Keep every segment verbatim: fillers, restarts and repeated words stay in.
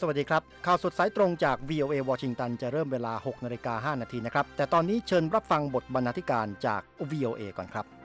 สวัสดีครับข่าวสดสายตรงจาก วี โอ เอ วอชิงตันจะเริ่มเวลา หกนาฬิกาห้านาทีนะครับแต่ตอนนี้เชิญรับฟังบทบรรณาธิการจาก วี โอ เอ ก่อนครับ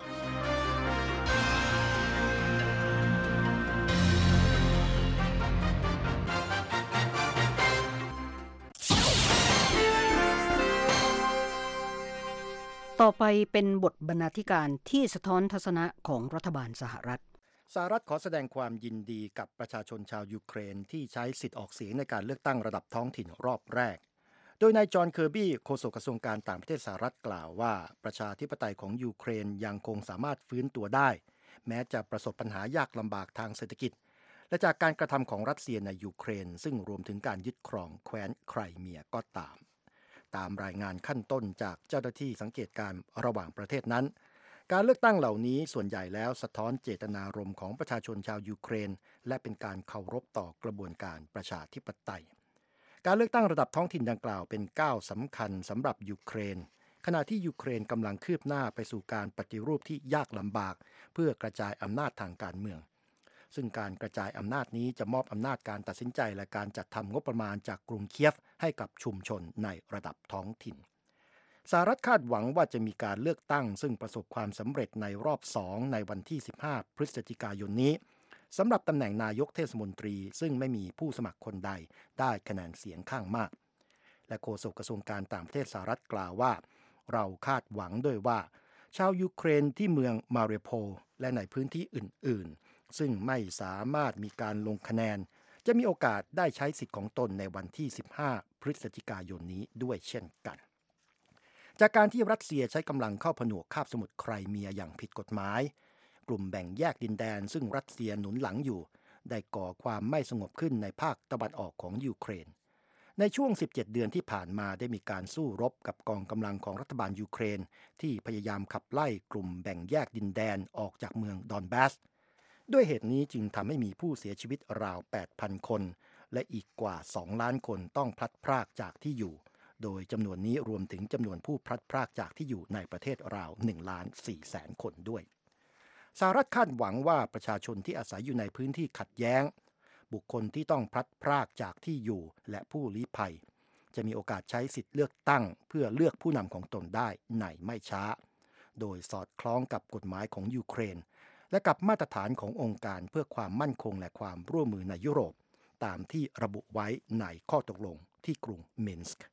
ต่อไปเป็นบทบรรณาธิการที่สะท้อนทัศนะของรัฐบาลสหรัฐสหรัฐขอแสดงความยินดีกับประชาชนชาวยูเครนที่ใช้สิทธิ์ออกเสียงในการเลือกตั้งระดับท้องถิ่นรอบแรกโดยนายจอห์นเคอร์บี้โฆษกกระทรวงการต่างประเทศสหรัฐกล่าวว่าประชาธิปไตยของยูเครนยังคงสามารถฟื้นตัวได้แม้จะประสบปัญหายากลำบากทางเศรษฐกิจและจากการกระทำของรัสเซียในยูเครนซึ่งรวมถึงการยึดครองแคว้นไครเมียก็ตามตามรายงานขั้นต้นจากเจ้าหน้าที่สังเกตการณ์ระหว่างประเทศนั้นการเลือกตั้งเหล่านี้ส่วนใหญ่แล้วสะท้อนเจตนารมณ์ของประชาชนชาวยูเครนและเป็นการเคารพต่อกระบวนการประชาธิปไตยการเลือกตั้งระดับท้องถิ่นดังกล่าวเป็นก้าวสำคัญสำหรับยูเครนขณะที่ยูเครนกำลังคืบหน้าไปสู่การปฏิรูปที่ยากลำบากเพื่อกระจายอำนาจทางการเมืองซึ่งการกระจายอำนาจนี้จะมอบอำนาจการตัดสินใจและการจัดทำงบประมาณจากกรุงเคียฟให้กับชุมชนในระดับท้องถิ่นสหรัฐคาดหวังว่าจะมีการเลือกตั้งซึ่งประสบความสำเร็จในรอบสองในวันที่สิบห้าพฤศจิกายนนี้สำหรับตำแหน่งนายกเทศมนตรีซึ่งไม่มีผู้สมัครคนใดได้คะแนนเสียงข้างมากและโฆษกกระทรวงการต่างประเทศสหรัฐกล่าวว่าเราคาดหวังด้วยว่าชาวยูเครนที่เมืองมาริโพลและในพื้นที่อื่นๆซึ่งไม่สามารถมีการลงคะแนนจะมีโอกาสได้ใช้สิทธิ์ของตนในวันที่สิบห้าพฤศจิกายนนี้ด้วยเช่นกันจากการที่รัสเซียใช้กำลังเข้าผนวกคาบสมุทรไครเมียอย่างผิดกฎหมายกลุ่มแบ่งแยกดินแดนซึ่งรัสเซียหนุนหลังอยู่ได้ก่อความไม่สงบขึ้นในภาคตะวันออกของยูเครนในช่วงสิบเจ็ดเดือนที่ผ่านมาได้มีการสู้รบกับกองกำลังของรัฐบาลยูเครนที่พยายามขับไล่กลุ่มแบ่งแยกดินแดนออกจากเมืองดอนบาสด้วยเหตุนี้จึงทำให้มีผู้เสียชีวิตราว แปดพัน คนและอีกกว่าสองล้านคนต้องพลัดพรากจากที่อยู่โดยจำนวนนี้รวมถึงจำนวนผู้พลัดพรากจากที่อยู่ในประเทศราว หนึ่งล้านสี่แสน คนด้วยสหรัฐคาดหวังว่าประชาชนที่อาศัยอยู่ในพื้นที่ขัดแย้งบุคคลที่ต้องพลัดพรากจากที่อยู่และผู้ลี้ภัยจะมีโอกาสใช้สิทธิ์เลือกตั้งเพื่อเลือกผู้นำของตนได้ในไม่ช้าโดยสอดคล้องกับกฎหมายของยูเครนและกับมาตรฐานขององค์การเพื่อความมั่นคงและความร่วมมือในยุโรปตามที่ระบุไว้ในข้อตกลงที่กรุงมินสก์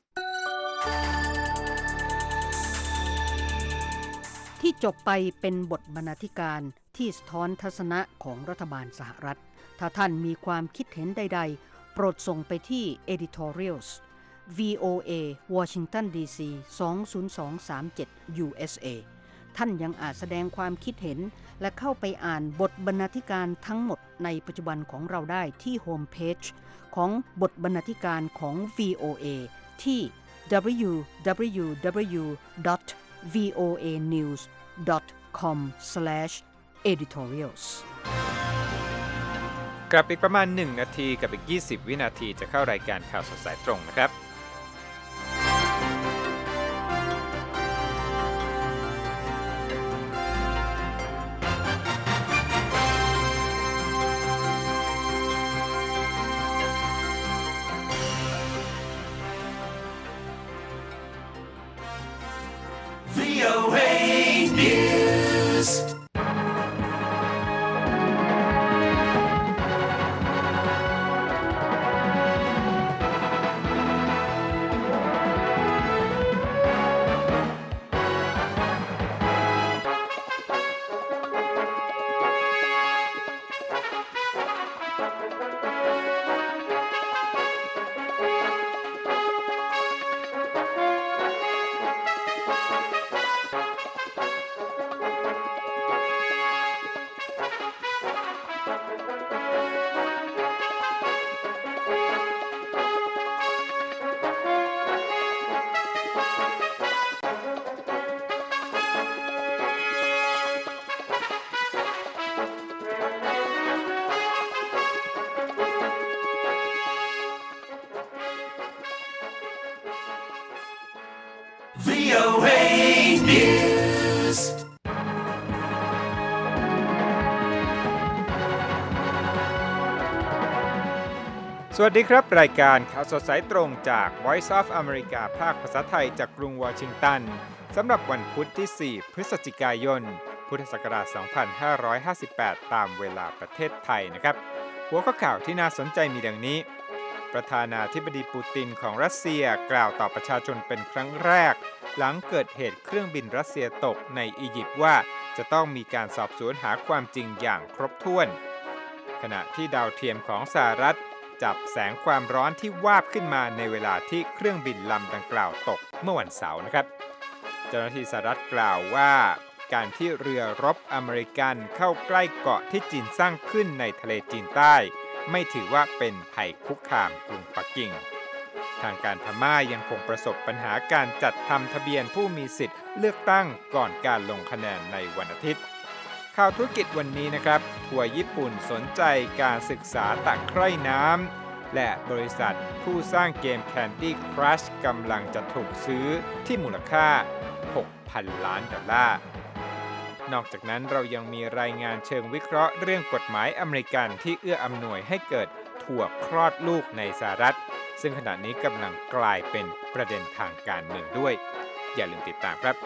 ที่จบไปเป็นบทบรรณาธิการที่สะท้อนทัศนะของรัฐบาลสหรัฐถ้าท่านมีความคิดเห็นใดๆโปรดส่งไปที่ editorials วี โอ เอ Washington ดี ซี สอง ศูนย์ สอง สาม เจ็ด ยู เอส เอ ท่านยังอาจแสดงความคิดเห็นและเข้าไปอ่านบทบรรณาธิการทั้งหมดในปัจจุบันของเราได้ที่โฮมเพจของบทบรรณาธิการของ วี โอ เอ ที่ ดับเบิลยู ดับเบิลยู ดับเบิลยู ดอท วี โอ เอ นิวส์ ดอท คอม สแลช เอดิทอเรียลส์กลับอีกประมาณหนึ่งนาทีกับอีกยี่สิบวินาทีจะเข้ารายการข่าวสดสายตรงนะครับวี โอ เอ News สวัสดีครับรายการข่าวสดสายตรงจาก Voice of America ภาคภาษาไทยจากกรุงวอชิงตันสำหรับวันพุธที่สี่พฤศจิกายนพุทธศักราชสองพันห้าร้อยห้าสิบแปดตามเวลาประเทศไทยนะครับหัวข้อข่าวที่น่าสนใจมีดังนี้ประธานาธิบดีปูตินของรัสเซียกล่าวต่อประชาชนเป็นครั้งแรกหลังเกิดเหตุเครื่องบินรัสเซียตกในอียิปต์ว่าจะต้องมีการสอบสวนหาความจริงอย่างครบถ้วนขณะที่ดาวเทียมของสหรัฐจับแสงความร้อนที่วาบขึ้นมาในเวลาที่เครื่องบินลำดังกล่าวตกเมื่อวันเสาร์นะครับเจ้าหน้าที่สหรัฐกล่าวว่าการที่เรือรบอเมริกันเข้าใกล้เกาะที่จีนสร้างขึ้นในทะเลจีนใต้ไม่ถือว่าเป็นภัยคุกคามกรุงปักกิ่งทางการพม่ายังคงประสบปัญหาการจัดทำทะเบียนผู้มีสิทธิ์เลือกตั้งก่อนการลงคะแนนในวันอาทิตย์ข่าวธุรกิจวันนี้นะครับทัวร์ญี่ปุ่นสนใจการศึกษาตะไคร่น้ำและบริษัทผู้สร้างเกม Candy Crush กำลังจะถูกซื้อที่มูลค่า หกพัน ล้านดอลลาร์นอกจากนั้นเรายังมีรายงานเชิงวิเคราะห์เรื่องกฎหมายอเมริกันที่เอื้ออำนวยให้เกิดถั่วคลอดลูกในสหรัฐซึ่งขณะนี้กำลังกลายเป็นประเด็นทางการเมืองด้วยอย่าลืมติดตามครับ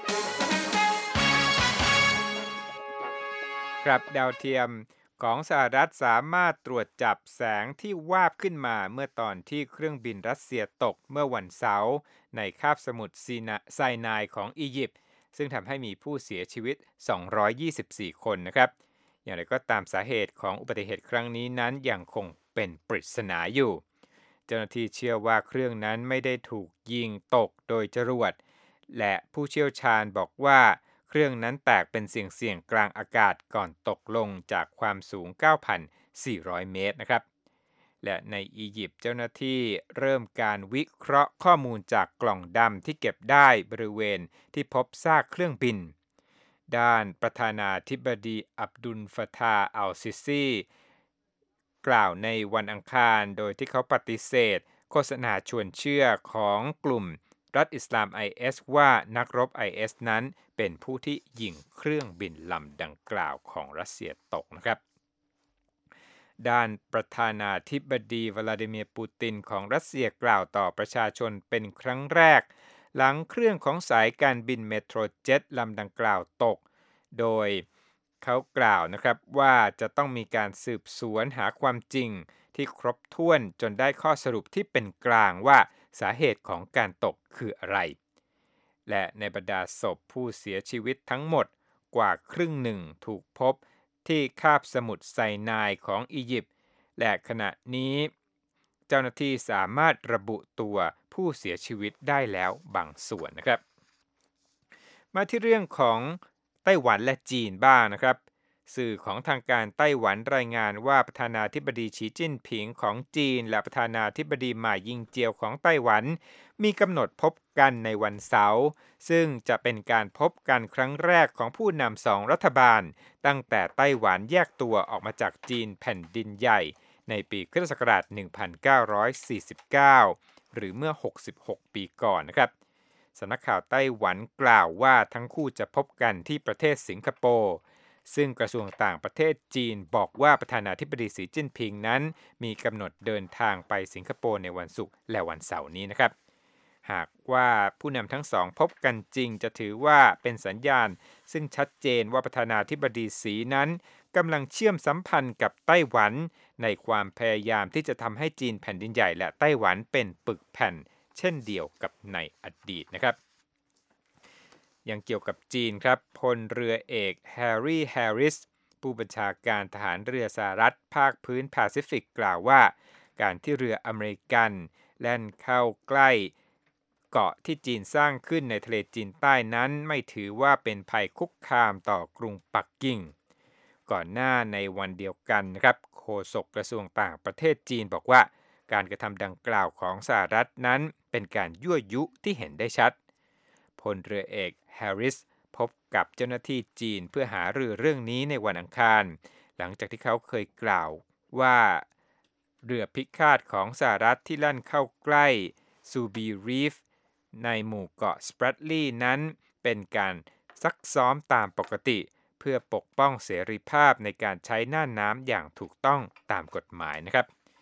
ครับดาวเทียมของสหรัฐสามารถตรวจจับแสงที่วาบขึ้นมาเมื่อตอนที่เครื่องบินรัสเซียตกเมื่อวันเสาร์ในคาบสมุทรไซนายของอียิปต์ซึ่งทำให้มีผู้เสียชีวิตสองร้อยยี่สิบสี่คนนะครับอย่างไรก็ตามสาเหตุของอุบัติเหตุครั้งนี้นั้นยังคงเป็นปริศนาอยู่เจ้าหน้าที่เชื่อว่าเครื่องนั้นไม่ได้ถูกยิงตกโดยจรวดและผู้เชี่ยวชาญบอกว่าเครื่องนั้นแตกเป็นเสี่ยงๆกลางอากาศก่อนตกลงจากความสูง เก้าพันสี่ร้อย เมตรนะครับและในอียิปต์เจ้าหน้าที่เริ่มการวิเคราะห์ข้อมูลจากกล่องดำที่เก็บได้บริเวณที่พบซากเครื่องบินด้านประธานาธิบดีอับดุลฟะทาห์อัลซิซีกล่าวในวันอังคารโดยที่เขาปฏิเสธโฆษณาชวนเชื่อของกลุ่มรัฐอิสลาม ไอ เอส ว่านักรบ ไอ เอส นั้นเป็นผู้ที่ยิงเครื่องบินลำดังกล่าวของรัสเซียตกนะครับด้านประธานาธิบดีวลาดิเมียร์ปูตินของรัสเซียกล่าวต่อประชาชนเป็นครั้งแรกหลังเครื่องของสายการบินเมโทรเจ็ตลำดังกล่าวตกโดยเขากล่าวนะครับว่าจะต้องมีการสืบสวนหาความจริงที่ครบถ้วนจนได้ข้อสรุปที่เป็นกลางว่าสาเหตุของการตกคืออะไรและในบรรดาศพผู้เสียชีวิตทั้งหมดกว่าครึ่งหนึ่งถูกพบที่คาบสมุทรไซนายของอียิปต์และขณะนี้เจ้าหน้าที่สามารถระบุตัวผู้เสียชีวิตได้แล้วบางส่วนนะครับมาที่เรื่องของไต้หวันและจีนบ้างนะครับสื่อของทางการไต้หวันรายงานว่าประธานาธิบดีสีจิ้นผิงของจีนและประธานาธิบดีหม่ายิงเจียวของไต้หวันมีกำหนดพบกันในวันเสาร์ซึ่งจะเป็นการพบกันครั้งแรกของผู้นำสองรัฐบาลตั้งแต่ไต้หวันแยกตัวออกมาจากจีนแผ่นดินใหญ่ในปีค.ศ. หนึ่งพันเก้าร้อยสี่สิบเก้าหรือเมื่อหกสิบหกปีก่อนนะครับสำนักข่าวไต้หวันกล่าวว่าทั้งคู่จะพบกันที่ประเทศสิงคโปร์ซึ่งกระทรวงต่างประเทศจีนบอกว่าประธานาธิบดีสีจิ้นผิงนั้นมีกำหนดเดินทางไปสิงคโปร์ในวันศุกร์และวันเสาร์นี้นะครับหากว่าผู้นำทั้งสองพบกันจริงจะถือว่าเป็นสัญญาณซึ่งชัดเจนว่าประธานาธิบดีสีนั้นกำลังเชื่อมสัมพันธ์กับไต้หวันในความพยายามที่จะทำให้จีนแผ่นดินใหญ่และไต้หวันเป็นปึกแผ่นเช่นเดียวกับในอดีตนะครับยังเกี่ยวกับจีนครับพลเรือเอกแฮร์รี่แฮร์ริสผู้บัญชาการทหารเรือสหรัฐภาคพื้นแปซิฟิกกล่าวว่าการที่เรืออเมริกันแล่นเข้าใกล้เกาะที่จีนสร้างขึ้นในทะเลจีนใต้นั้นไม่ถือว่าเป็นภัยคุกคามต่อกรุงปักกิ่งก่อนหน้าในวันเดียวกันนะครับโฆษกกระทรวงต่างประเทศจีนบอกว่าการกระทำดังกล่าวของสหรัฐนั้นเป็นการยั่วยุที่เห็นได้ชัดพลเรือเอกแฮร์ริสพบกับเจ้าหน้าที่จีนเพื่อหารือเรื่องนี้ในวันอังคารหลังจากที่เขาเคยกล่าวว่าเรือพิฆาตของสหรัฐที่ลั่นเข้าใกล้ซูบีรีฟในหมู่เกาะสเปรดลีย์นั้นเป็นการซักซ้อมตามปกติเพื่อปกป้องเสรีภาพในการใช้น่านน้ำอย่างถูกต้องตามกฎหมายนะครับ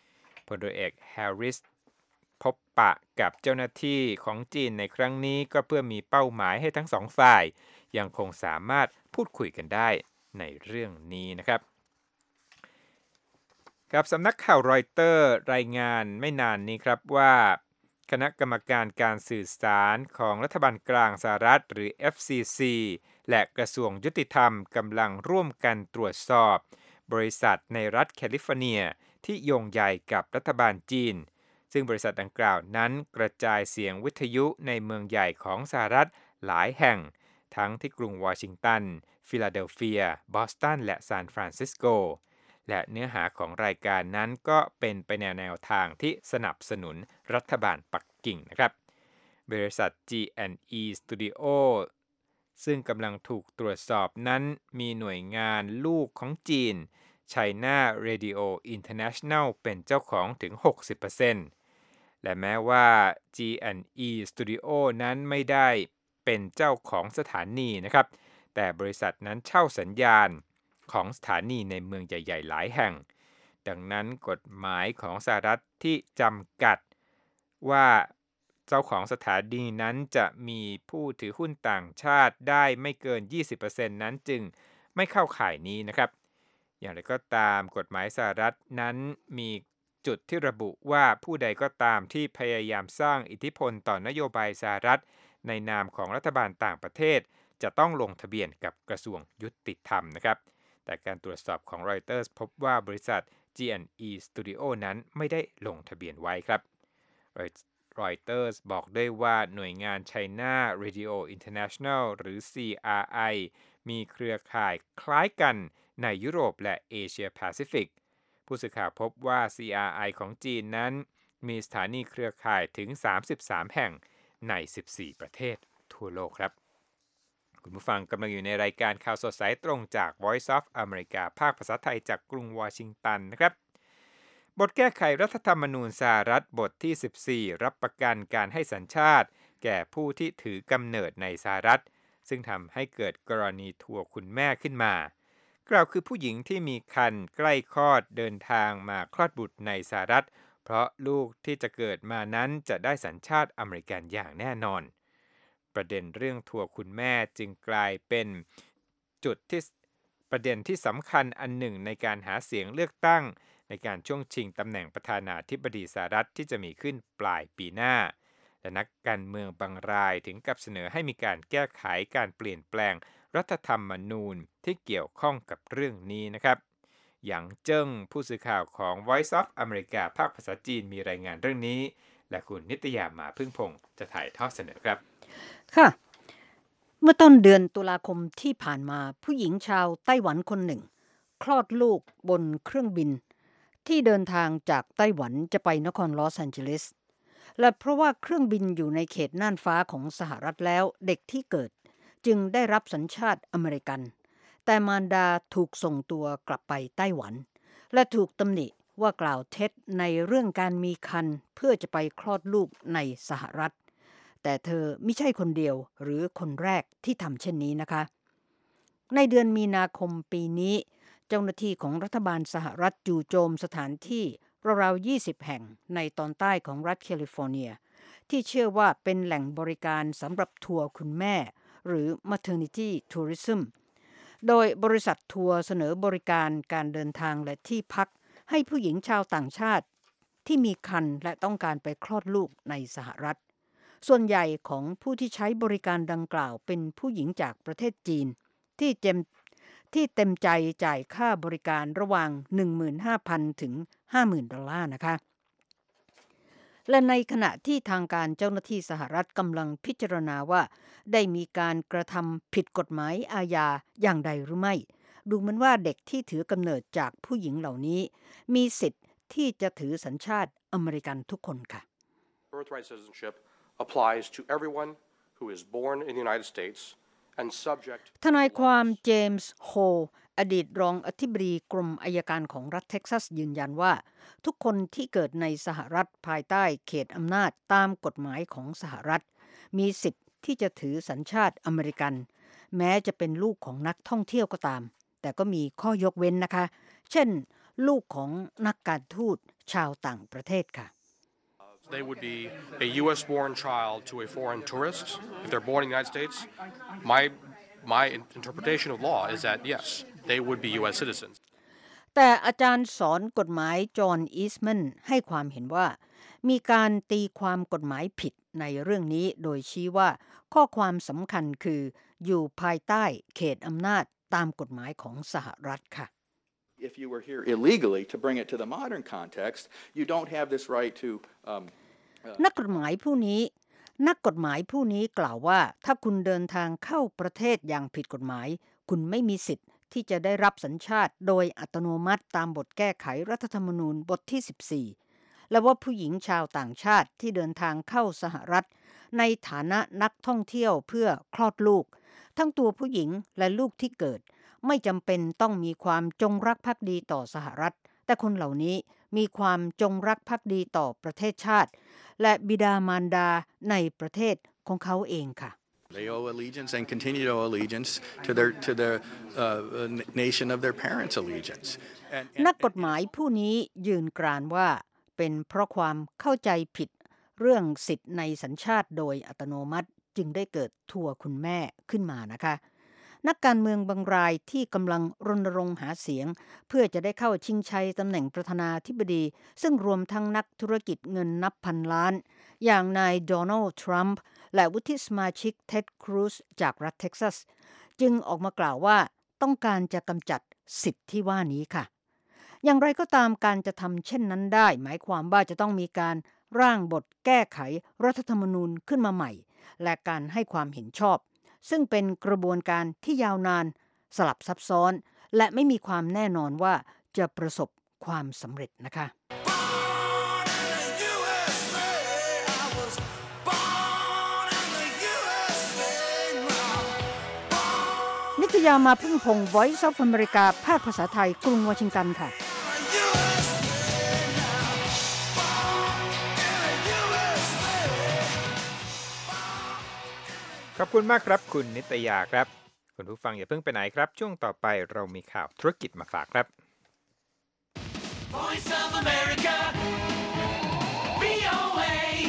พลเรือเอกแฮร์ริสพบปะกับเจ้าหน้าที่ของจีนในครั้งนี้ก็เพื่อมีเป้าหมายให้ทั้งสองฝ่ายยังคงสามารถพูดคุยกันได้ในเรื่องนี้นะครับกับสำนักข่าวรอยเตอร์รายงานไม่นานนี้ครับว่าคณะกรรมการการสื่อสารของรัฐบาลกลางสหรัฐหรือ เอฟ ซี ซี และกระทรวงยุติธรรมกำลังร่วมกันตรวจสอบบริษัทในรัฐแคลิฟอร์เนียที่โยงใยกับรัฐบาลจีนซึ่งบริษัทดังกล่าวนั้นกระจายเสียงวิทยุในเมืองใหญ่ของสหรัฐหลายแห่งทั้งที่กรุงวอชิงตันฟิลาเดลเฟียบอสตันและซานฟรานซิสโกและเนื้อหาของรายการนั้นก็เป็นไปในแนวทางที่สนับสนุนรัฐบาลปักกิ่งนะครับบริษัท จี แอนด์ อี Studio ซึ่งกำลังถูกตรวจสอบนั้นมีหน่วยงานลูกของจีน China Radio International เป็นเจ้าของถึง หกสิบเปอร์เซ็นต์ และแม้ว่า จี แอนด์ อี Studio นั้นไม่ได้เป็นเจ้าของสถานีนะครับแต่บริษัทนั้นเช่าสัญญาณของสถานีในเมืองใหญ่ๆหลายแห่งดังนั้นกฎหมายของสหรัฐที่จำกัดว่าเจ้าของสถานีนั้นจะมีผู้ถือหุ้นต่างชาติได้ไม่เกิน ยี่สิบเปอร์เซ็นต์ นั้นจึงไม่เข้าข่ายนี้นะครับอย่างไรก็ตามกฎหมายสหรัฐนั้นมีจุดที่ระบุว่าผู้ใดก็ตามที่พยายามสร้างอิทธิพลต่อนโยบายสหรัฐในนามของรัฐบาลต่างประเทศจะต้องลงทะเบียนกับกระทรวงยุติธรรมนะครับแต่การตรวจสอบของ Reuters พบว่าบริษัท จี แอนด์ อี Studio นั้นไม่ได้ลงทะเบียนไว้ครับ Reuters บอกด้วยว่าหน่วยงาน China Radio International หรือ ซี อาร์ ไอ มีเครือข่ายคล้ายกันในยุโรปและเอเชียแปซิฟิกผู้สื่อข่าวพบว่า ซี อาร์ ไอ ของจีนนั้นมีสถานีเครือข่ายถึงสามสิบสามแห่งในสิบสี่ประเทศทั่วโลกครับคุณผู้ฟังกำลังอยู่ในรายการข่าวสดสายตรงจาก Voice of America ภาคภาษาไทยจากกรุงวอชิงตันนะครับบทแก้ไขรัฐธรรมนูญสหรัฐบทที่สิบสี่รับประกันการให้สัญชาติแก่ผู้ที่ถือกำเนิดในสหรัฐซึ่งทำให้เกิดกรณีทัวร์คุณแม่ขึ้นมากล่าวคือผู้หญิงที่มีครรภ์ใกล้คลอดเดินทางมาคลอดบุตรในสหรัฐเพราะลูกที่จะเกิดมานั้นจะได้สัญชาติอเมริกันอย่างแน่นอนประเด็นเรื่องทัวร์คุณแม่จึงกลายเป็นจุดที่ประเด็นที่สำคัญอันหนึ่งในการหาเสียงเลือกตั้งในการช่วงชิงตำแหน่งประธานาธิบดีสหรัฐที่จะมีขึ้นปลายปีหน้าและนักการเมืองบางรายถึงกับเสนอให้มีการแก้ไขการเปลี่ยนแปลงรัฐธรรมนูญที่เกี่ยวข้องกับเรื่องนี้นะครับหยางเจิ้งผู้สื่อข่าวของ Voice of America ภาคภาษาจีนมีรายงานเรื่องนี้และคุณนิตยามาพึ่งพงษ์จะถ่ายทอดเสนอครับค่ะเมื่อต้นเดือนตุลาคมที่ผ่านมาผู้หญิงชาวไต้หวันคนหนึ่งคลอดลูกบนเครื่องบินที่เดินทางจากไต้หวันจะไปนครลอสแอนเจลิสและเพราะว่าเครื่องบินอยู่ในเขตน่านฟ้าของสหรัฐแล้วเด็กที่เกิดจึงได้รับสัญชาติอเมริกันแต่มารดาถูกส่งตัวกลับไปไต้หวันและถูกตำหนิว่ากล่าวเท็จในเรื่องการมีครรภ์เพื่อจะไปคลอดลูกในสหรัฐแต่เธอไม่ใช่คนเดียวหรือคนแรกที่ทำเช่นนี้นะคะในเดือนมีนาคมปีนี้เจ้าหน้าที่ของรัฐบาลสหรัฐจู่โจมสถานที่ราวๆยี่สิบแห่งในตอนใต้ของรัฐแคลิฟอร์เนียที่เชื่อว่าเป็นแหล่งบริการสำหรับทัวร์คุณแม่หรือ maternity tourism โดยบริษัททัวร์เสนอบริการการเดินทางและที่พักให้ผู้หญิงชาวต่างชาติที่มีครรภ์และต้องการไปคลอดลูกในสหรัฐส่วนใหญ่ของผู้ที่ใช้บริการดังกล่าวเป็นผู้หญิงจากประเทศจีนที่เต็มที่เต็มใจจ่ายค่าบริการระหว่าง หนึ่งหมื่นห้าพัน ถึง ห้าหมื่น ดอลลาร์นะคะและในขณะที่ทางการเจ้าหน้าที่สหรัฐกำลังพิจารณาว่าได้มีการกระทำผิดกฎหมายอาญาอย่างใดหรือไม่ดูเหมือนว่าเด็กที่ถือกำเนิดจากผู้หญิงเหล่านี้มีสิทธิ์ที่จะถือสัญชาติอเมริกันทุกคนค่ะ Birthright citizenship applies to everyone who is born in the United States and subject ทนายความเจมส์โฮอดีตรองอธิบดีกรมอัยการของรัฐเท็กซัสยืนยันว่าทุกคนที่เกิดในสหรัฐภายใต้เขตอำนาจตามกฎหมายของสหรัฐมีสิทธิ์ที่จะถือสัญชาติอเมริกันแม้จะเป็นลูกของนักท่องเที่ยวก็ตามแต่ก็มีข้อยกเว้นนะคะเช่นลูกของนักการทูตชาวต่างประเทศค่ะ They would be a U S born child to a foreign tourist. If they're born in the United States, my my interpretation of law is that yes, they would be U S citizens. แต่อาจารย์สอนกฎหมายจอห์นอีสแมนให้ความเห็นว่ามีการตีความกฎหมายผิดในเรื่องนี้โดยชี้ว่าข้อความสำคัญคืออยู่ภายใต้เขตอำนาจตามกฎหมายของสหรัฐค่ะ If you were here illegally, to bring it to the modern context, you don't have this right to um, นักกฎหมายผู้นี้นักกฎหมายผู้นี้กล่าวว่าถ้าคุณเดินทางเข้าประเทศอย่างผิดกฎหมายคุณไม่มีสิทธิ์ที่จะได้รับสัญชาติโดยอัตโนมัติตามบทแก้ไขรัฐธรรมนูญบทที่สิบสี่และว่าผู้หญิงชาวต่างชาติที่เดินทางเข้าสหรัฐในฐานะนักท่องเที่ยวเพื่อคลอดลูกทั้งตัวผู้หญิงและลูกที่เกิดไม่จำเป็นต้องมีความจงรักภักดีต่อสหรัฐแต่คนเหล่านี้มีความจงรักภักดีต่อประเทศชาติและบิดามารดาในประเทศของเขาเองค่ะ They owe allegiance and continue to owe allegiance to their to the uh, nation of their parents' allegiance. นักกฎหมายผู้นี้ยืนกรานว่าเป็นเพราะความเข้าใจผิดเรื่องสิทธิ์ในสัญชาติโดยอัตโนมัติจึงได้เกิดทัวร์คุณแม่ขึ้นมานะคะนักการเมืองบางรายที่กำลังรณรงค์หาเสียงเพื่อจะได้เข้าชิงชัยตำแหน่งประธานาธิบดีซึ่งรวมทั้งนักธุรกิจเงินนับพันล้านอย่างนายโดนัลด์ทรัมป์และวุฒิสมาชิกเท็ดครูซจากรัฐเท็กซัสจึงออกมากล่าวว่าต้องการจะกำจัดสิทธิ์ที่ว่านี้ค่ะอย่างไรก็ตามการจะทำเช่นนั้นได้หมายความว่าจะต้องมีการร่างบทแก้ไขรัฐธรรมนูญขึ้นมาใหม่และการให้ความเห็นชอบซึ่งเป็นกระบวนการที่ยาวนานสลับซับซ้อนและไม่มีความแน่นอนว่าจะประสบความสำเร็จนะคะนิตยามาพึ่งพงศ์ Voice of America ภาคภาษาไทยกรุงวอชิงตันค่ะขอบคุณมากครับคุณนิตยาครับคุณผู้ฟังอย่าเพิ่งไปไหนครับช่วงต่อไปเรามีข่าวธุรกิจมาฝากครับ Voice of America วี โอ เอ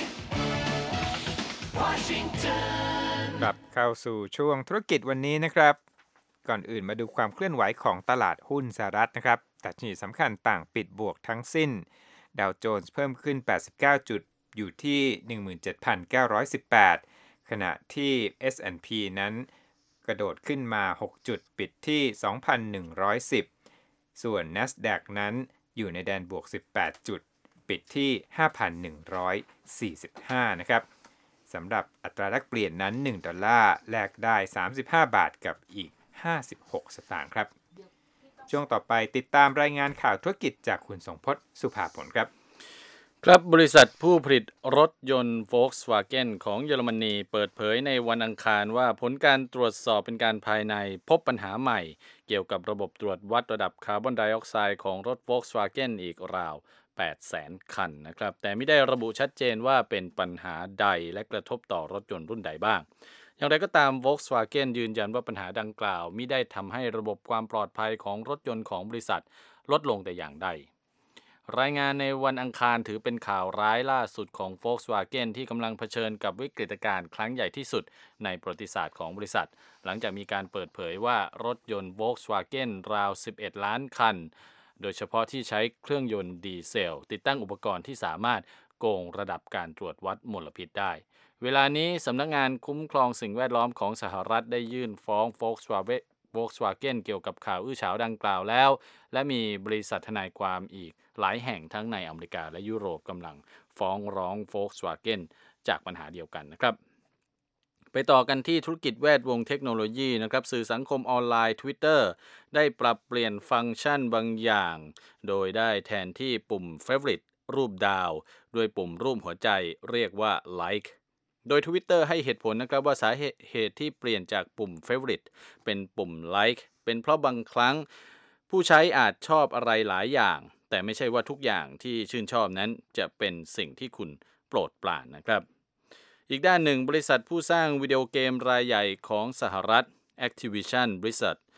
Washington กลับเข้าสู่ช่วงธุรกิจวันนี้นะครับก่อนอื่นมาดูความเคลื่อนไหวของตลาดหุ้นสหรัฐนะครับดัชนีสำคัญต่างปิดบวกทั้งสิ้นดาวโจนส์เพิ่มขึ้นแปดสิบเก้าจุดอยู่ที่ หนึ่งหมื่นเจ็ดพันเก้าร้อยสิบแปดขณะที่ เอส แอนด์ พี นั้นกระโดดขึ้นมาหกจุดปิดที่ สองพันหนึ่งร้อยสิบ ส่วน NASDAQ นั้นอยู่ในแดนบวกสิบแปดจุดปิดที่ ห้าพันหนึ่งร้อยสี่สิบห้า นะครับสำหรับอัตราแลกเปลี่ยนนั้นหนึ่งดอลลาร์แลกได้สามสิบห้าบาทกับอีกห้าสิบหกสตางค์ครับช่วงต่อไปติดตามรายงานข่าวธุรกิจจากคุณสงพจน์สุภาผลครับครับบริษัทผู้ผลิตรถยนต์ Volkswagen ของเยอรมนีเปิดเผยในวันอังคารว่าผลการตรวจสอบเป็นการภายในพบปัญหาใหม่เกี่ยวกับระบบตรวจวัดระดับคาร์บอนไดออกไซด์ของรถ Volkswagen อีกราว แปดแสน คันนะครับแต่ไม่ได้ระบุชัดเจนว่าเป็นปัญหาใดและกระทบต่อรถยนต์รุ่นใดบ้างอย่างไรก็ตาม Volkswagen ยืนยันว่าปัญหาดังกล่าวมิได้ทำให้ระบบความปลอดภัยของรถยนต์ของบริษัทลดลงแต่อย่างใดรายงานในวันอังคารถือเป็นข่าวร้ายล่าสุดของ Volkswagen ที่กำลังเผชิญกับวิกฤตการณ์ครั้งใหญ่ที่สุดในประวัติศาสตร์ของบริษัทหลังจากมีการเปิดเผยว่ารถยนต์ Volkswagen ราวสิบเอ็ดล้านคันโดยเฉพาะที่ใช้เครื่องยนต์ดีเซลติดตั้งอุปกรณ์ที่สามารถโกงระดับการตรวจวัดมลพิษได้เวลานี้สำนักงานคุ้มครองสิ่งแวดล้อมของสหรัฐได้ยื่นฟ้อง Volkswagen Volkswagen เกี่ยวกับข่าวอื้อฉาวดังกล่าวแล้วและมีบริษัททนายความอีกหลายแห่งทั้งในอเมริกาและยุโรปกำลังฟ้องร้อง Volkswagen จากปัญหาเดียวกันนะครับไปต่อกันที่ธุรกิจแวดวงเทคโนโลยีนะครับสื่อสังคมออนไลน์ Twitter ได้ปรับเปลี่ยนฟังก์ชันบางอย่างโดยได้แทนที่ปุ่ม Favorite รูปดาวด้วยปุ่มรูปหัวใจเรียกว่า Likeโดย Twitter ให้เหตุผลนะครับว่าสาเหตุที่เปลี่ยนจากปุ่ม Favorite เป็นปุ่ม Like เป็นเพราะบางครั้งผู้ใช้อาจชอบอะไรหลายอย่างแต่ไม่ใช่ว่าทุกอย่างที่ชื่นชอบนั้นจะเป็นสิ่งที่คุณโปรดปรานนะครับอีกด้านหนึ่งบริษัทผู้สร้างวิดีโอเกมรายใหญ่ของสหรัฐ Activision Blizzard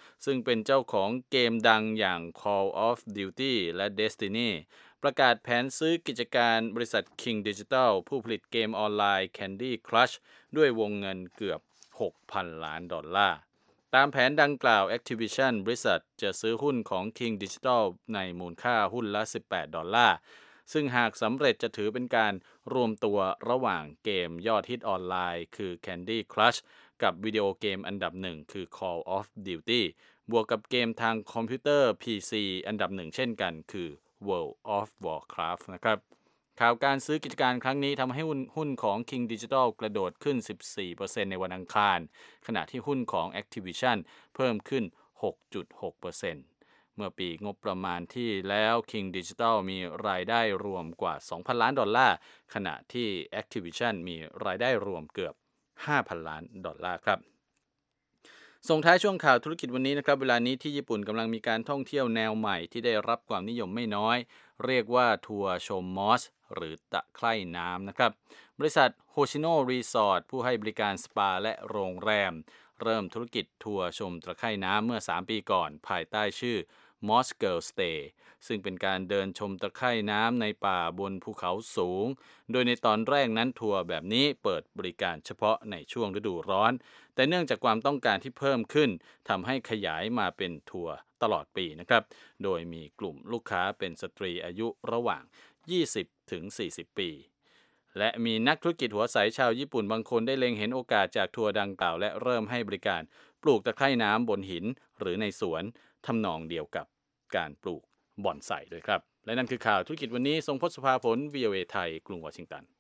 ซึ่งเป็นเจ้าของเกมดังอย่าง Call of Duty และ Destiny ประกาศแผนซื้อกิจการบริษัท King Digital ผู้ผลิตเกมออนไลน์ Candy Crush ด้วยวงเงินเกือบ หกพัน ล้านดอลลาร์ตามแผนดังกล่าว Activision บริษัทจะซื้อหุ้นของ King Digital ในมูลค่าหุ้นละสิบแปดดอลลาร์ซึ่งหากสำเร็จจะถือเป็นการรวมตัวระหว่างเกมยอดฮิตออนไลน์คือ Candy Crush กับวิดีโอเกมอันดับหนึ่งคือ Call of Duty บวกกับเกมทางคอมพิวเตอร์ พี ซี อันดับหนึ่งเช่นกันคือ World of Warcraft นะครับข่าวการซื้อกิจการครั้งนี้ทำให้หุ้นหุ้นของ King Digital กระโดดขึ้น สิบสี่เปอร์เซ็นต์ ในวันอังคารขณะที่หุ้นของ Activision เพิ่มขึ้น หกจุดหกเปอร์เซ็นต์ เมื่อปีงบประมาณที่แล้ว King Digital มีรายได้รวมกว่า สองพัน ล้านดอลลาร์ขณะที่ Activision มีรายได้รวมเกือบ ห้าพัน ล้านดอลลาร์ครับส่งท้ายช่วงข่าวธุรกิจวันนี้นะครับเวลานี้ที่ญี่ปุ่นกำลังมีการท่องเที่ยวแนวใหม่ที่ได้รับความนิยมไม่น้อยเรียกว่าทัวร์ชมมอสหรือตะไคร่น้ำนะครับบริษัทโฮชิโนรีสอร์ทผู้ให้บริการสปาและโรงแรมเริ่มธุรกิจทัวร์ชมตะไคร่น้ำเมื่อสามปีก่อนภายใต้ชื่อ Moss Girl Stay ซึ่งเป็นการเดินชมตะไคร่น้ำในป่าบนภูเขาสูงโดยในตอนแรกนั้นทัวร์แบบนี้เปิดบริการเฉพาะในช่วงฤดูร้อนแต่เนื่องจากความต้องการที่เพิ่มขึ้นทำให้ขยายมาเป็นทัวร์ตลอดปีนะครับโดยมีกลุ่มลูกค้าเป็นสตรีอายุระหว่าง ยี่สิบถึงสี่สิบ ปีและมีนักธุรกิจหัวใสชาวญี่ปุ่นบางคนได้เล็งเห็นโอกาสจากทัวร์ดังกล่าวและเริ่มให้บริการปลูกตะไคร่น้ำบนหินหรือในสวนทำนองเดียวกับการปลูกบ่อนไส่ด้วยครับและนั่นคือข่าวธุรกิจวันนี้ทรงพจน์ สุภาผล วี โอ เอ ไทยกรุงวอชิงตัน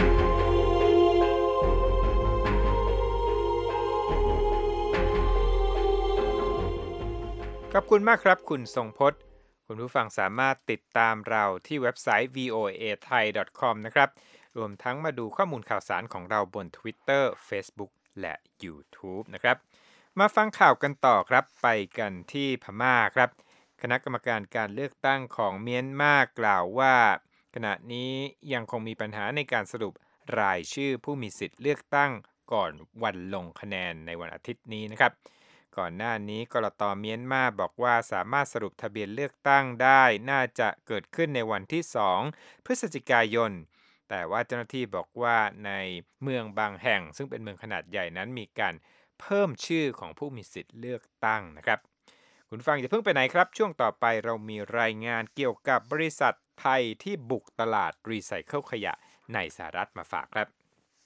ขอบคุณมากครับคุณทรงพจน์คุณผู้ฟังสามารถติดตามเราที่เว็บไซต์ วี โอ เอ ไทย ดอท คอม นะครับรวมทั้งมาดูข้อมูลข่าวสารของเราบน Twitter Facebook และ YouTube นะครับมาฟังข่าวกันต่อครับไปกันที่พม่าครับคณะกรรมการการเลือกตั้งของเมียนมากล่าวว่าขณะนี้ยังคงมีปัญหาในการสรุปรายชื่อผู้มีสิทธิ์เลือกตั้งก่อนวันลงคะแนนในวันอาทิตย์นี้นะครับก่อนหน้านี้กลต.เมียนมาบอกว่าสามารถสรุปทะเบียนเลือกตั้งได้น่าจะเกิดขึ้นในวันที่สองพฤศจิกายนแต่ว่าเจ้าหน้าที่บอกว่าในเมืองบางแห่งซึ่งเป็นเมืองขนาดใหญ่นั้นมีการเพิ่มชื่อของผู้มีสิทธิ์เลือกตั้งนะครับคุณฟังอย่าเพิ่งไปไหนครับช่วงต่อไปเรามีรายงานเกี่ยวกับบริษัทไทยที่บุกตลาดรีไซเคิลขยะในสหรัฐมาฝากครับ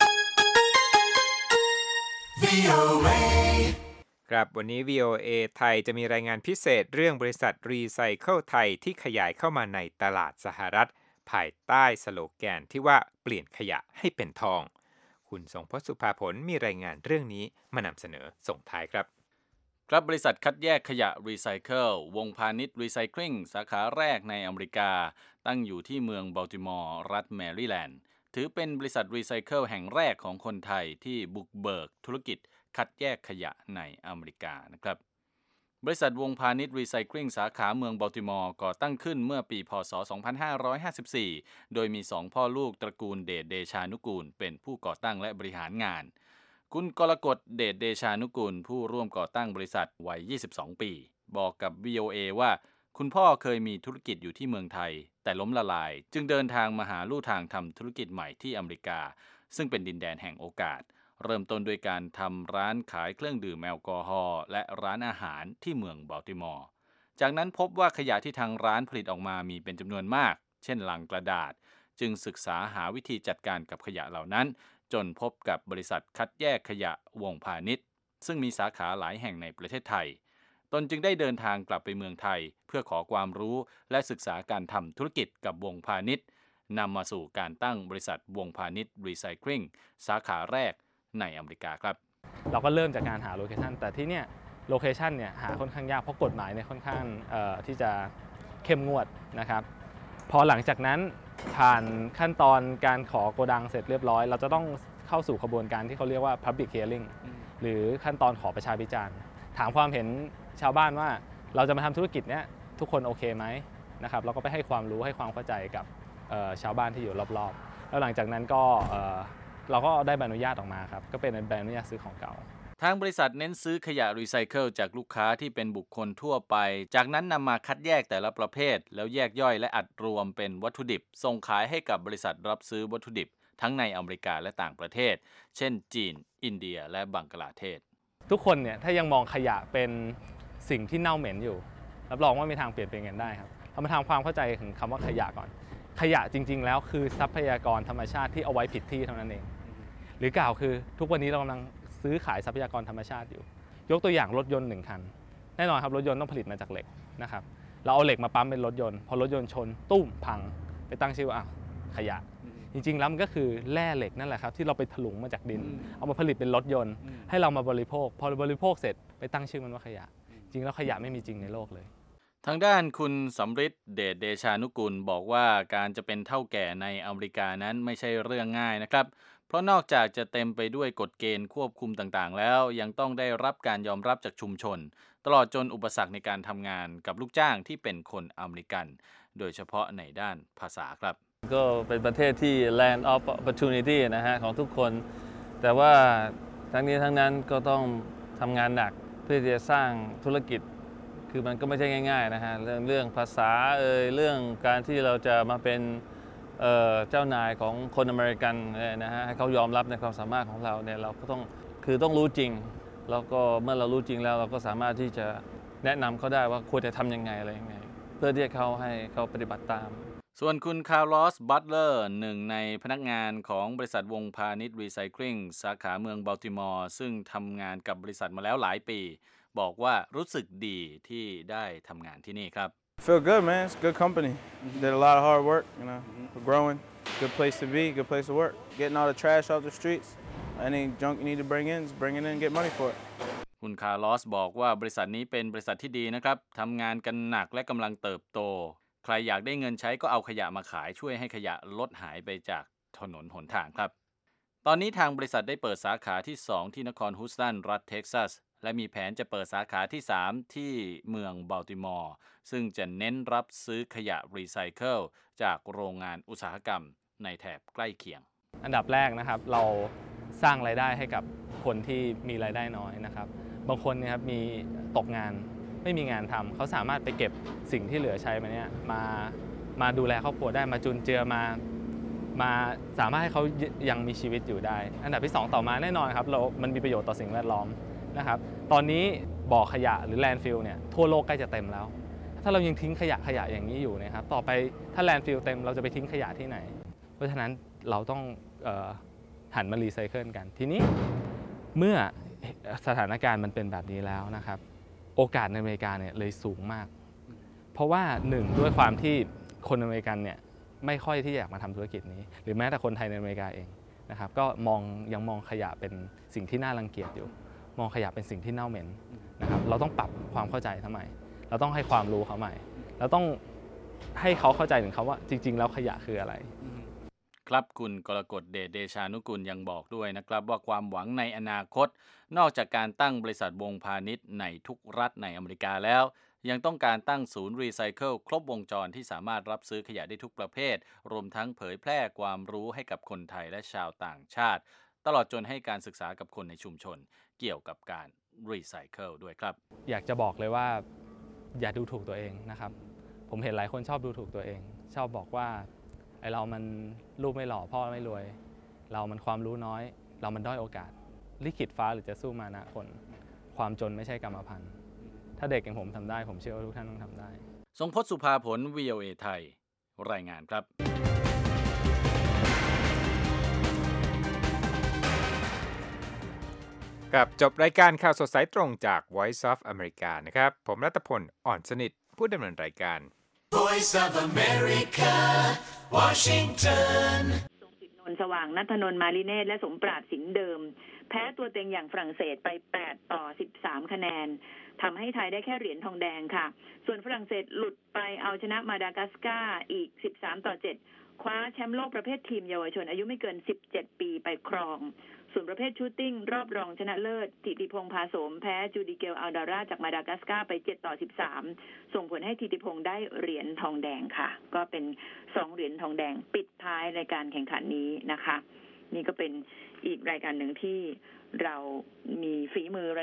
ครับวันนี้ วี โอ เอ ไทยจะมีรายงานพิเศษเรื่องบริษัทรีไซเคิลไทยที่ขยายเข้ามาในตลาดสหรัฐภายใต้สโลแกนที่ว่าเปลี่ยนขยะให้เป็นทองคุณทรงพจน์ สุภาผลมีรายงานเรื่องนี้มานำเสนอส่งท้ายครับครับบริษัทคัดแยกขยะรีไซเคิลวงพาณิชย์รีไซคลิงสาขาแรกในอเมริกาตั้งอยู่ที่เมืองบัลติมอร์รัฐแมริแลนด์ถือเป็นบริษัทรีไซเคิลแห่งแรกของคนไทยที่บุกเบิกธุรกิจคัดแยกขยะในอเมริกานะครับบริษัทวงพาณิชย์รีไซคลิงสาขาเมืองบัลติมอร์ก่อตั้งขึ้นเมื่อปีพ.ศ. สองพันห้าร้อยห้าสิบสี่โดยมีสองพ่อลูกตระกูลเดชเดชานุกูลเป็นผู้ก่อตั้งและบริหารงานคุณกรกฎเดชเดชานุกูลผู้ร่วมก่อตั้งบริษัทวัยยี่สิบสองปีบอกกับ วี โอ เอ ว่าคุณพ่อเคยมีธุรกิจอยู่ที่เมืองไทยแต่ล้มละลายจึงเดินทางมาหาลู่ทางทำธุรกิจใหม่ที่อเมริกาซึ่งเป็นดินแดนแห่งโอกาสเริ่มต้นด้วยการทำร้านขายเครื่องดื่มแอลกอฮอล์และร้านอาหารที่เมืองบัลติมอร์จากนั้นพบว่าขยะที่ทางร้านผลิตออกมามีเป็นจำนวนมากเช่นลังกระดาษจึงศึกษาหาวิธีจัดการกับขยะเหล่านั้นจนพบกับบริษัทคัดแยกขยะวงพาณิชย์ซึ่งมีสาขาหลายแห่งในประเทศไทยตนจึงได้เดินทางกลับไปเมืองไทยเพื่อขอความรู้และศึกษาการทำธุรกิจกับวงพาณิชย์นำมาสู่การตั้งบริษัทวงพาณิชย์รีไซคลิงสาขาแรกในอเมริกาครับเราก็เริ่มจากการหาโลเคชันแต่ที่เนี่ยโลเคชันเนี่ยหาค่อนข้างยากเพราะกฎหมายเนี่ยค่อนข้างที่จะเข้มงวดนะครับพอหลังจากนั้นผ่านขั้นตอนการขอโกดังเสร็จเรียบร้อยเราจะต้องเข้าสู่กระบวนการที่เขาเรียกว่า Public Hearing หรือขั้นตอนขอประชาพิจารณ์ถามความเห็นชาวบ้านว่าเราจะมาทำธุรกิจเนี้ยทุกคนโอเคไหมนะครับเราก็ไปให้ความรู้ให้ความเข้าใจกับชาวบ้านที่อยู่รอบๆแล้วหลังจากนั้นก็เราก็ได้ใบอนุญาตออกมาครับก็เป็นใบอนุญาตซื้อของเก่าทางบริษัทเน้นซื้อขยะรีไซเคิลจากลูกค้าที่เป็นบุคคลทั่วไปจากนั้นนำมาคัดแยกแต่ละประเภทแล้วแยกย่อยและอัดรวมเป็นวัตถุดิบส่งขายให้กับบริษัทรับซื้อวัตถุดิบทั้งในอเมริกาและต่างประเทศเช่นจีนอินเดียและบังกลาเทศทุกคนเนี่ยถ้ายังมองขยะเป็นสิ่งที่เน่าเหม็นอยู่รับรองว่ามีทางเปลี่ยนแปลงกันได้ครับเรามาทำความเข้าใจถึงคำว่าขยะก่อนขยะจริงๆแล้วคือทรัพยากรธรรมชาติที่เอาไว้ผิดที่เท่านั้นเองหรือกล่าวคือทุกวันนี้เรากำลังซื้อขายทรัพยากรธรรมชาติอยู่ยกตัวอย่างรถยนต์หนึ่งคันแน่นอนครับรถยนต์ต้องผลิตมาจากเหล็กนะครับเราเอาเหล็กมาปั๊มเป็นรถยนต์พอรถยนต์ชนตุ้มพังไปตั้งชื่อว่าอ้าวขยะจริงๆแล้วมันก็คือแร่เหล็กนั่นแหละครับที่เราไปถลุงมาจากดินเอามาผลิตเป็นรถยนต์ให้เรามาบริโภคพอบริโภคเสร็จไปตั้งชื่อมันว่าขยะจริงแล้วขยะไม่มีจริงในโลกเลยทางด้านคุณสำริดเดชเดชานุกุลบอกว่าการจะเป็นเฒ่าแก่ในอเมริกานั้นไม่ใช่เรื่องง่ายนะครับเพราะนอกจากจะเต็มไปด้วยกฎเกณฑ์ควบคุมต่างๆแล้วยังต้องได้รับการยอมรับจากชุมชนตลอดจนอุปสรรคในการทำงานกับลูกจ้างที่เป็นคนอเมริกันโดยเฉพาะในด้านภาษาครับก็เป็นประเทศที่ land of opportunity นะฮะของทุกคนแต่ว่าทั้งนี้ทั้งนั้นก็ต้องทำงานหนักเพื่อที่จะสร้างธุรกิจคือมันก็ไม่ใช่ง่ายๆนะฮะเรื่องเรื่องภาษาเอ่ยเรื่องการที่เราจะมาเป็นเอ่อเจ้านายของคนอเมริกันนะฮะให้เขายอมรับในความสามารถของเราเนี่ยเราก็ต้องคือต้องรู้จริงแล้วก็เมื่อเรารู้จริงแล้วเราก็สามารถที่จะแนะนำเขาได้ว่าควรจะทำยังไงอะไรยังไงเพื่อที่จะเขาให้เขาปฏิบัติตามส่วนคุณคาร์ลอส บัตเลอร์หนึ่งในพนักงานของบริษัทวงพาณิชย์รีไซเคิลสาขาเมืองบัลติมอร์ซึ่งทำงานกับบริษัทมาแล้วหลายปีบอกว่ารู้สึกดีที่ได้ทำงานที่นี่ครับ Feel good, man. It's a good company. Did a lot of hard work, you know. We're growing. Good place to be. Good place to work. Getting all the trash off the streets. Any junk you need to bring in, just bring it in and get money for it. คุณคาร์ลอสบอกว่าบริษัทนี้เป็นบริษัทที่ดีนะครับทำงานกันหนักและกำลังเติบโตใครอยากได้เงินใช้ก็เอาขยะมาขายช่วยให้ขยะลดหายไปจากถนนหนทางครับตอนนี้ทางบริษัทได้เปิดสาขาที่สองที่นครฮูสตันรัฐเท็กซัสและมีแผนจะเปิดสาขาที่สามที่เมืองบัลติมอร์ซึ่งจะเน้นรับซื้อขยะรีไซเคิลจากโรงงานอุตสาหกรรมในแถบใกล้เคียงอันดับแรกนะครับเราสร้างรายได้ให้กับคนที่มีรายได้น้อยนะครับบางคนเนี่ยครับมีตกงานไม่มีงานทำเขาสามารถไปเก็บสิ่งที่เหลือใช้มาเนี่ยมามาดูแลครอบครัวได้มาจุนเจือมามาสามารถให้เขายังมีชีวิตอยู่ได้อันดับที่สองต่อมาแน่นอนครับเรามันมีประโยชน์ต่อสิ่งแวดล้อมนะครับตอนนี้บ่อขยะหรือแลนด์ฟิลเนี่ยทั่วโลกใกล้จะเต็มแล้วถ้าเรายังทิ้งขยะขยะอย่างนี้อยู่นะครับต่อไปถ้าแลนด์ฟิลเต็มเราจะไปทิ้งขยะที่ไหนเพราะฉะนั้นเราต้องเอ่อหันมารีไซเคิลกันทีนี้เมื่อสถานการณ์มันเป็นแบบนี้แล้วนะครับโอกาสในอเมริกาเนี่ยเลยสูงมากเพราะว่าหนึ่งด้วยความที่คนอเมริกันเนี่ยไม่ค่อยที่อยากมาทำธุรกิจนี้หรือแม้แต่คนไทยในอเมริกาเองนะครับก็มองยังมองขยะเป็นสิ่งที่น่ารังเกียจอยู่มองขยะเป็นสิ่งที่เน่าเหม็นนะครับเราต้องปรับความเข้าใจเขาใหม่เราต้องให้ความรู้เขาใหม่เราต้องให้เขาเข้าใจถึงเขาว่าจริงๆแล้วขยะคืออะไรครับคุณกรกฎเดชเดชานุกุลยังบอกด้วยนะครับว่าความหวังในอนาคตนอกจากการตั้งบริษัทวงพาณิชย์ในทุกรัฐในอเมริกาแล้วยังต้องการตั้งศูนย์รีไซเคิลครบวงจรที่สามารถรับซื้อขยะได้ทุกประเภทรวมทั้งเผยแพร่ความรู้ให้กับคนไทยและชาวต่างชาติตลอดจนให้การศึกษากับคนในชุมชนเกี่ยวกับการรีไซเคิลด้วยครับอยากจะบอกเลยว่าอย่าดูถูกตัวเองนะครับผมเห็นหลายคนชอบดูถูกตัวเองชอบบอกว่าไอเรามันลูกไม่หล่อพ่อไม่รวยเรามันความรู้น้อยเรามันด้อยโอกาสลิขิตฟ้าหรือจะสู้มานะคนความจนไม่ใช่กรรมพันธุ์ถ้าเด็กอย่างผมทำได้ผมเชื่อว่าทุกท่านต้องทำได้ทรงพจน์สุภาผล วี โอ เอ ไทยรายงานครับกับจบรายการข่าวสดสายตรงจาก Voice of America นะครับผมรัตพลอ่อนสนิทผู้ดำเนินรายการ Voice of America Washington ทรงสิทธิ์นนท์สว่างณัฐนนท์มาลิเนตและสมปราดสิงห์เดิมแพ้ตัวเต็งอย่างฝรั่งเศสไปแปดต่อสิบสามคะแนนทำให้ไทยได้แค่เหรียญทองแดงค่ะส่วนฝรั่งเศสหลุดไปเอาชนะมาดากัสการ์อีกสิบสามต่อเจ็ดคว้าแชมป์โลกประเภททีมเยาวชนอายุไม่เกินสิบเจ็ดปีไปครองส่วนประเภทชูตติ้งรอบรองชนะเลิศธิติพงษ์พาโสมแพ้จูดิเกลอัลดาราจากมาดากัสการ์ไปเจ็ดต่อสิบสามส่งผลให้ธิติพงษ์ได้เหรียญทองแดงค่ะก็เป็นสองเหรียญทองแดงปิดท้ายในการแข่งขันนี้นะคะนี่ก็เป็นอีกรายการหนึ่งที่เรามีฝีมือ